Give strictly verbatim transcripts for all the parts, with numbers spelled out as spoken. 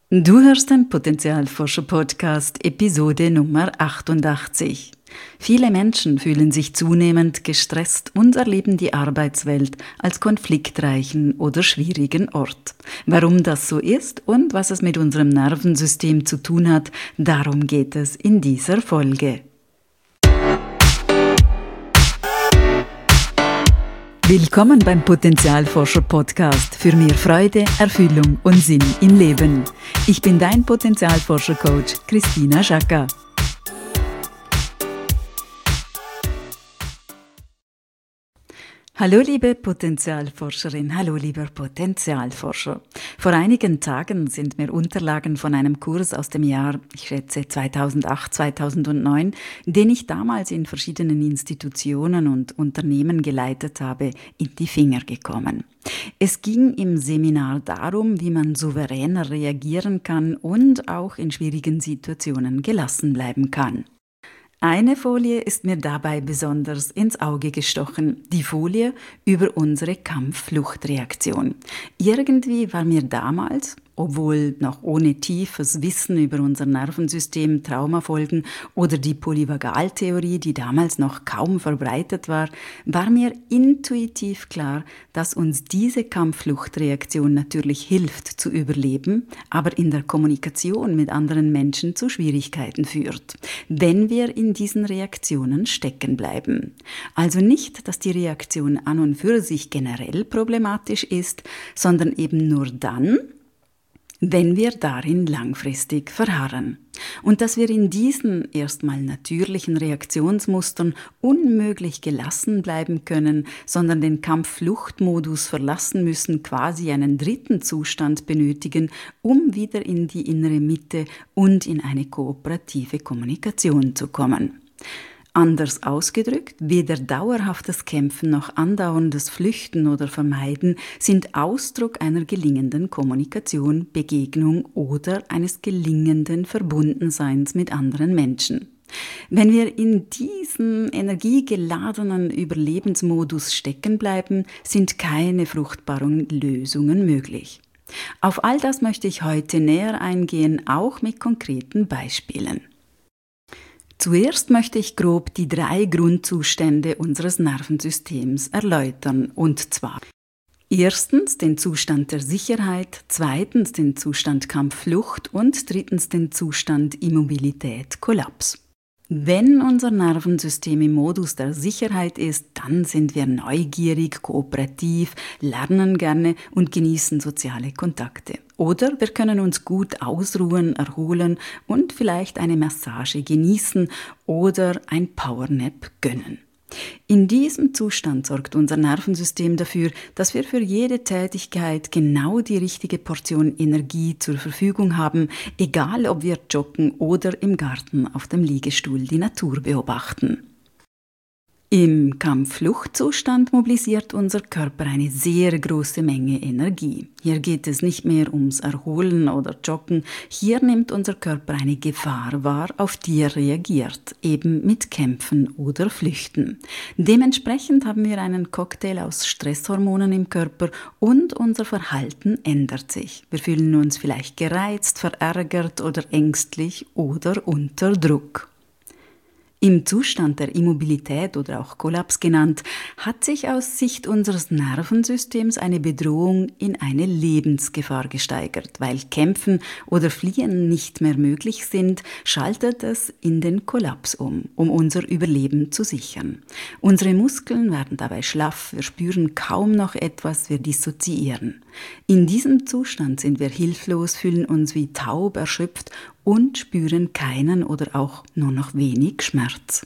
Du hörst den Potenzialforscher-Podcast, Episode Nummer achtundachtzig. Viele Menschen fühlen sich zunehmend gestresst und erleben die Arbeitswelt als konfliktreichen oder schwierigen Ort. Warum das so ist und was es mit unserem Nervensystem zu tun hat, darum geht es in dieser Folge. Willkommen beim Potenzialforscher-Podcast für mehr Freude, Erfüllung und Sinn im Leben. Ich bin dein Potenzialforscher-Coach Christina Schaka. Hallo liebe Potenzialforscherin, hallo lieber Potenzialforscher. Vor einigen Tagen sind mir Unterlagen von einem Kurs aus dem Jahr, ich schätze zweitausendacht, zweitausendneun, den ich damals in verschiedenen Institutionen und Unternehmen geleitet habe, in die Finger gekommen. Es ging im Seminar darum, wie man souveräner reagieren kann und auch in schwierigen Situationen gelassen bleiben kann. Eine Folie ist mir dabei besonders ins Auge gestochen, die Folie über unsere Kampf-Flucht-Reaktion. Irgendwie war mir damals, obwohl noch ohne tiefes Wissen über unser Nervensystem, Traumafolgen oder die Polyvagaltheorie, die damals noch kaum verbreitet war, war mir intuitiv klar, dass uns diese Kampf-Flucht-Reaktion natürlich hilft zu überleben, aber in der Kommunikation mit anderen Menschen zu Schwierigkeiten führt, wenn wir in diesen Reaktionen stecken bleiben. Also nicht, dass die Reaktion an und für sich generell problematisch ist, sondern eben nur dann, wenn wir darin langfristig verharren. Und dass wir in diesen erstmal natürlichen Reaktionsmustern unmöglich gelassen bleiben können, sondern den Kampf-Flucht-Modus verlassen müssen, quasi einen dritten Zustand benötigen, um wieder in die innere Mitte und in eine kooperative Kommunikation zu kommen. Anders ausgedrückt, weder dauerhaftes Kämpfen noch andauerndes Flüchten oder Vermeiden sind Ausdruck einer gelingenden Kommunikation, Begegnung oder eines gelingenden Verbundenseins mit anderen Menschen. Wenn wir in diesem energiegeladenen Überlebensmodus stecken bleiben, sind keine fruchtbaren Lösungen möglich. Auf all das möchte ich heute näher eingehen, auch mit konkreten Beispielen. Zuerst möchte ich grob die drei Grundzustände unseres Nervensystems erläutern, und zwar erstens den Zustand der Sicherheit, zweitens den Zustand Kampf-Flucht und drittens den Zustand Immobilität, Kollaps. Wenn unser Nervensystem im Modus der Sicherheit ist, dann sind wir neugierig, kooperativ, lernen gerne und genießen soziale Kontakte. Oder wir können uns gut ausruhen, erholen und vielleicht eine Massage genießen oder ein Powernap gönnen. In diesem Zustand sorgt unser Nervensystem dafür, dass wir für jede Tätigkeit genau die richtige Portion Energie zur Verfügung haben, egal ob wir joggen oder im Garten auf dem Liegestuhl die Natur beobachten. Im Kampf-Flucht-Zustand mobilisiert unser Körper eine sehr große Menge Energie. Hier geht es nicht mehr ums Erholen oder Joggen, hier nimmt unser Körper eine Gefahr wahr, auf die er reagiert, eben mit Kämpfen oder Flüchten. Dementsprechend haben wir einen Cocktail aus Stresshormonen im Körper und unser Verhalten ändert sich. Wir fühlen uns vielleicht gereizt, verärgert oder ängstlich oder unter Druck. Im Zustand der Immobilität oder auch Kollaps genannt, hat sich aus Sicht unseres Nervensystems eine Bedrohung in eine Lebensgefahr gesteigert. Weil Kämpfen oder Fliehen nicht mehr möglich sind, schaltet es in den Kollaps um, um unser Überleben zu sichern. Unsere Muskeln werden dabei schlaff, wir spüren kaum noch etwas, wir dissoziieren. In diesem Zustand sind wir hilflos, fühlen uns wie taub, erschöpft und spüren keinen oder auch nur noch wenig Schmerz.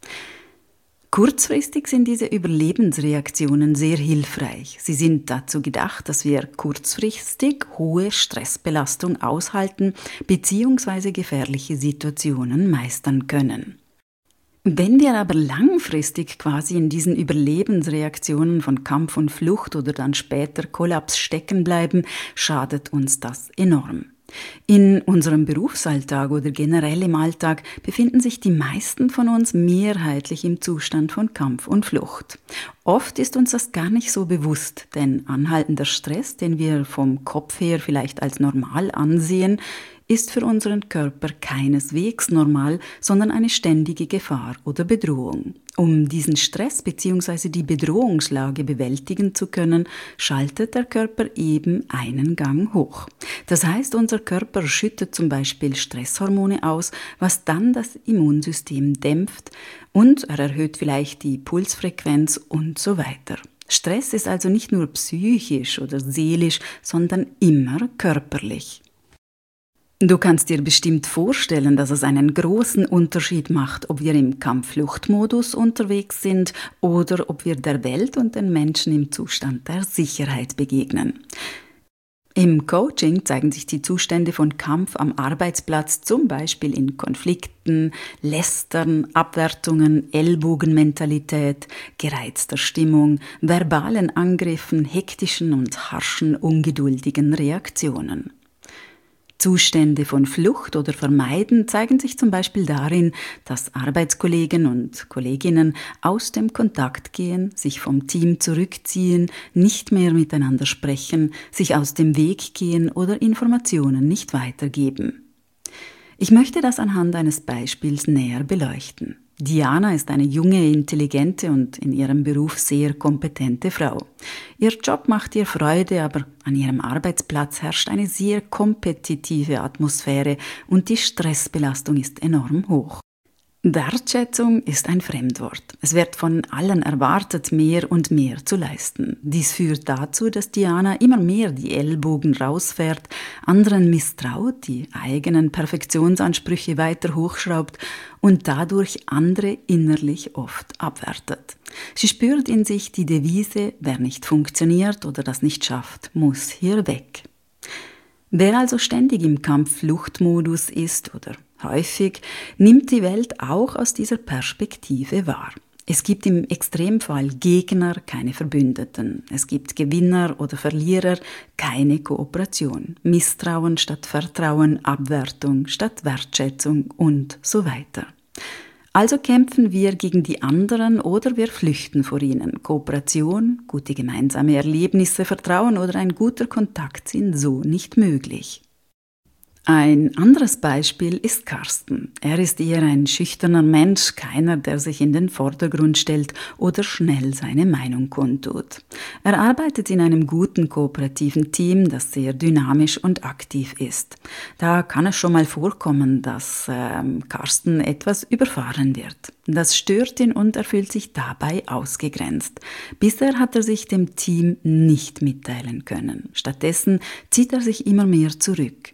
Kurzfristig sind diese Überlebensreaktionen sehr hilfreich. Sie sind dazu gedacht, dass wir kurzfristig hohe Stressbelastung aushalten bzw. gefährliche Situationen meistern können. Wenn wir aber langfristig quasi in diesen Überlebensreaktionen von Kampf und Flucht oder dann später Kollaps stecken bleiben, schadet uns das enorm. In unserem Berufsalltag oder generell im Alltag befinden sich die meisten von uns mehrheitlich im Zustand von Kampf und Flucht. Oft ist uns das gar nicht so bewusst, denn anhaltender Stress, den wir vom Kopf her vielleicht als normal ansehen, ist für unseren Körper keineswegs normal, sondern eine ständige Gefahr oder Bedrohung. Um diesen Stress bzw. die Bedrohungslage bewältigen zu können, schaltet der Körper eben einen Gang hoch. Das heißt, unser Körper schüttet zum Beispiel Stresshormone aus, was dann das Immunsystem dämpft, und er erhöht vielleicht die Pulsfrequenz und so weiter. Stress ist also nicht nur psychisch oder seelisch, sondern immer körperlich. Du kannst dir bestimmt vorstellen, dass es einen großen Unterschied macht, ob wir im Kampf-Flucht-Modus unterwegs sind oder ob wir der Welt und den Menschen im Zustand der Sicherheit begegnen. Im Coaching zeigen sich die Zustände von Kampf am Arbeitsplatz zum Beispiel in Konflikten, Lästern, Abwertungen, Ellbogenmentalität, gereizter Stimmung, verbalen Angriffen, hektischen und harschen, ungeduldigen Reaktionen. Zustände von Flucht oder Vermeiden zeigen sich zum Beispiel darin, dass Arbeitskollegen und Kolleginnen aus dem Kontakt gehen, sich vom Team zurückziehen, nicht mehr miteinander sprechen, sich aus dem Weg gehen oder Informationen nicht weitergeben. Ich möchte das anhand eines Beispiels näher beleuchten. Diana ist eine junge, intelligente und in ihrem Beruf sehr kompetente Frau. Ihr Job macht ihr Freude, aber an ihrem Arbeitsplatz herrscht eine sehr kompetitive Atmosphäre und die Stressbelastung ist enorm hoch. Wertschätzung ist ein Fremdwort. Es wird von allen erwartet, mehr und mehr zu leisten. Dies führt dazu, dass Diana immer mehr die Ellbogen rausfährt, anderen misstraut, die eigenen Perfektionsansprüche weiter hochschraubt und dadurch andere innerlich oft abwertet. Sie spürt in sich die Devise, wer nicht funktioniert oder das nicht schafft, muss hier weg. Wer also ständig im Kampf-Flucht-Modus ist oder häufig, nimmt die Welt auch aus dieser Perspektive wahr. Es gibt im Extremfall Gegner, keine Verbündeten. Es gibt Gewinner oder Verlierer, keine Kooperation. Misstrauen statt Vertrauen, Abwertung statt Wertschätzung und so weiter. Also kämpfen wir gegen die anderen oder wir flüchten vor ihnen. Kooperation, gute gemeinsame Erlebnisse, Vertrauen oder ein guter Kontakt sind so nicht möglich. Ein anderes Beispiel ist Carsten. Er ist eher ein schüchterner Mensch, keiner, der sich in den Vordergrund stellt oder schnell seine Meinung kundtut. Er arbeitet in einem guten kooperativen Team, das sehr dynamisch und aktiv ist. Da kann es schon mal vorkommen, dass äh, Carsten etwas überfahren wird. Das stört ihn und er fühlt sich dabei ausgegrenzt. Bisher hat er sich dem Team nicht mitteilen können. Stattdessen zieht er sich immer mehr zurück.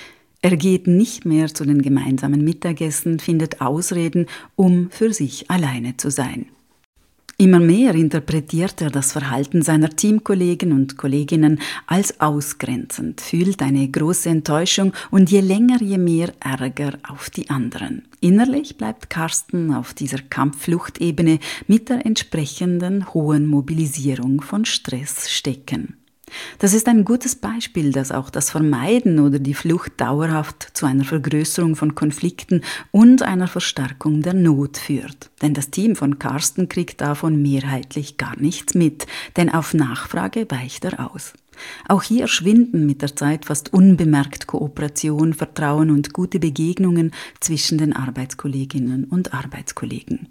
Er geht nicht mehr zu den gemeinsamen Mittagessen, findet Ausreden, um für sich alleine zu sein. Immer mehr interpretiert er das Verhalten seiner Teamkollegen und Kolleginnen als ausgrenzend, fühlt eine große Enttäuschung und je länger, je mehr Ärger auf die anderen. Innerlich bleibt Carsten auf dieser Kampf-Flucht-Ebene mit der entsprechenden hohen Mobilisierung von Stress stecken. Das ist ein gutes Beispiel, dass auch das Vermeiden oder die Flucht dauerhaft zu einer Vergrößerung von Konflikten und einer Verstärkung der Not führt. Denn das Team von Carsten kriegt davon mehrheitlich gar nichts mit, denn auf Nachfrage weicht er aus. Auch hier schwinden mit der Zeit fast unbemerkt Kooperation, Vertrauen und gute Begegnungen zwischen den Arbeitskolleginnen und Arbeitskollegen.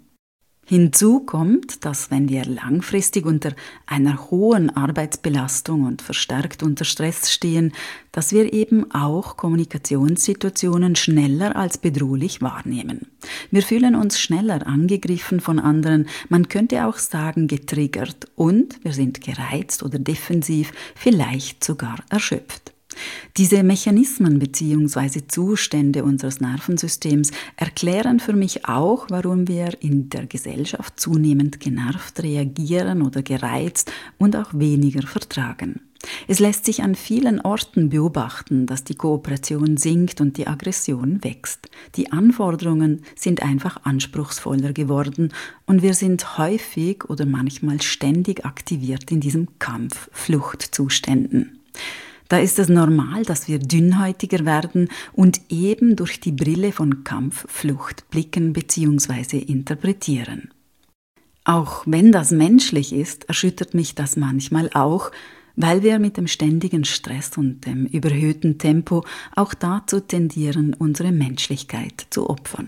Hinzu kommt, dass wenn wir langfristig unter einer hohen Arbeitsbelastung und verstärkt unter Stress stehen, dass wir eben auch Kommunikationssituationen schneller als bedrohlich wahrnehmen. Wir fühlen uns schneller angegriffen von anderen, man könnte auch sagen getriggert und wir sind gereizt oder defensiv, vielleicht sogar erschöpft. Diese Mechanismen bzw. Zustände unseres Nervensystems erklären für mich auch, warum wir in der Gesellschaft zunehmend genervt reagieren oder gereizt und auch weniger vertragen. Es lässt sich an vielen Orten beobachten, dass die Kooperation sinkt und die Aggression wächst. Die Anforderungen sind einfach anspruchsvoller geworden und wir sind häufig oder manchmal ständig aktiviert in diesem Kampf-Flucht-Zuständen. Da ist es normal, dass wir dünnhäutiger werden und eben durch die Brille von Kampf, Flucht blicken bzw. interpretieren. Auch wenn das menschlich ist, erschüttert mich das manchmal auch, weil wir mit dem ständigen Stress und dem überhöhten Tempo auch dazu tendieren, unsere Menschlichkeit zu opfern.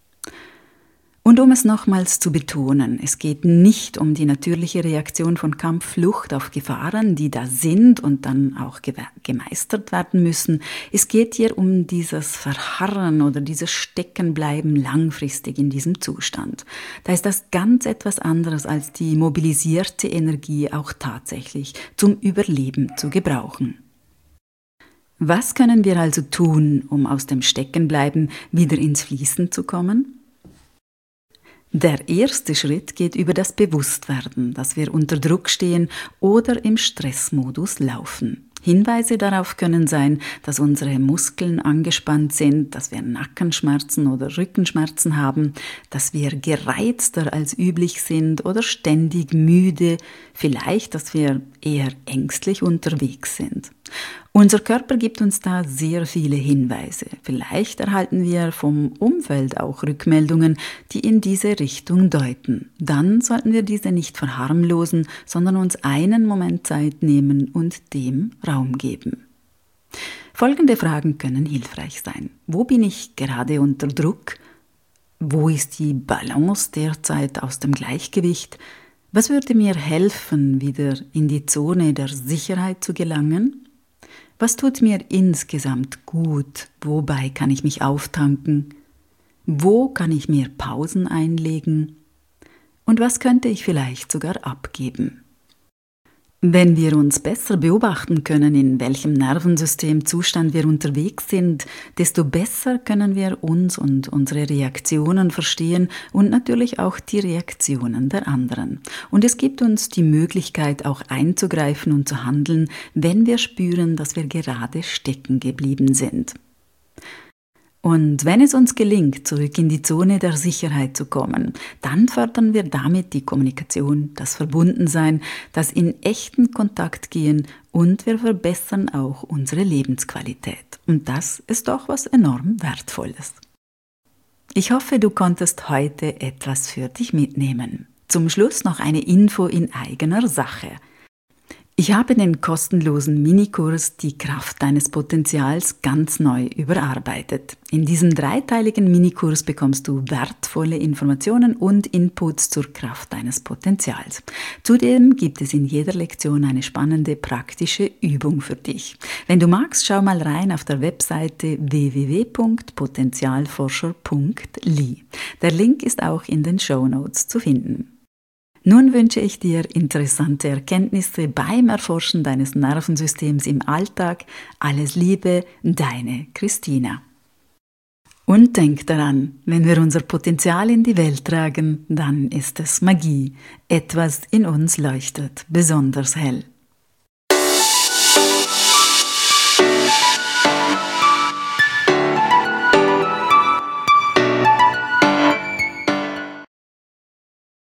Und um es nochmals zu betonen, es geht nicht um die natürliche Reaktion von Kampf, Flucht auf Gefahren, die da sind und dann auch gemeistert werden müssen. Es geht hier um dieses Verharren oder dieses Steckenbleiben langfristig in diesem Zustand. Da ist das ganz etwas anderes als die mobilisierte Energie auch tatsächlich zum Überleben zu gebrauchen. Was können wir also tun, um aus dem Steckenbleiben wieder ins Fließen zu kommen? Der erste Schritt geht über das Bewusstwerden, dass wir unter Druck stehen oder im Stressmodus laufen. Hinweise darauf können sein, dass unsere Muskeln angespannt sind, dass wir Nackenschmerzen oder Rückenschmerzen haben, dass wir gereizter als üblich sind oder ständig müde, vielleicht, dass wir eher ängstlich unterwegs sind. Unser Körper gibt uns da sehr viele Hinweise. Vielleicht erhalten wir vom Umfeld auch Rückmeldungen, die in diese Richtung deuten. Dann sollten wir diese nicht verharmlosen, sondern uns einen Moment Zeit nehmen und dem Raum geben. Folgende Fragen können hilfreich sein. Wo bin ich gerade unter Druck? Wo ist die Balance derzeit aus dem Gleichgewicht? Was würde mir helfen, wieder in die Zone der Sicherheit zu gelangen? Was tut mir insgesamt gut? Wobei kann ich mich auftanken? Wo kann ich mir Pausen einlegen? Und was könnte ich vielleicht sogar abgeben? Wenn wir uns besser beobachten können, in welchem Nervensystemzustand wir unterwegs sind, desto besser können wir uns und unsere Reaktionen verstehen und natürlich auch die Reaktionen der anderen. Und es gibt uns die Möglichkeit, auch einzugreifen und zu handeln, wenn wir spüren, dass wir gerade stecken geblieben sind. Und wenn es uns gelingt, zurück in die Zone der Sicherheit zu kommen, dann fördern wir damit die Kommunikation, das Verbundensein, das in echten Kontakt gehen und wir verbessern auch unsere Lebensqualität. Und das ist doch was enorm Wertvolles. Ich hoffe, du konntest heute etwas für dich mitnehmen. Zum Schluss noch eine Info in eigener Sache. Ich habe den kostenlosen Minikurs Die Kraft deines Potenzials ganz neu überarbeitet. In diesem dreiteiligen Minikurs bekommst du wertvolle Informationen und Inputs zur Kraft deines Potenzials. Zudem gibt es in jeder Lektion eine spannende praktische Übung für dich. Wenn du magst, schau mal rein auf der Webseite w w w punkt potenzialforscher punkt l i. Der Link ist auch in den Shownotes zu finden. Nun wünsche ich dir interessante Erkenntnisse beim Erforschen deines Nervensystems im Alltag. Alles Liebe, deine Christina. Und denk daran, wenn wir unser Potenzial in die Welt tragen, dann ist es Magie. Etwas in uns leuchtet besonders hell.